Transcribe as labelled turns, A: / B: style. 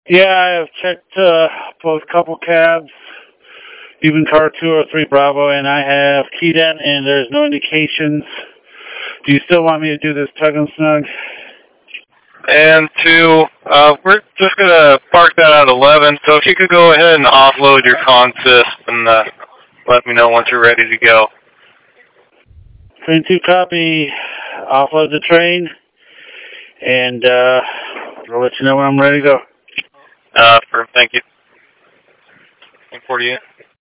A: Yeah, I've checked both couple cabs, even car 203 Bravo, and I have keyed in, and there's no indications. Do you still want me to do this tug and snug?
B: And we're just going to park that at 11, so if you could go ahead and offload your consist and let me know once you're ready to go.
A: Train 2 copy, offload the train, and I'll let you know when I'm ready to go.
B: Thank you. 48.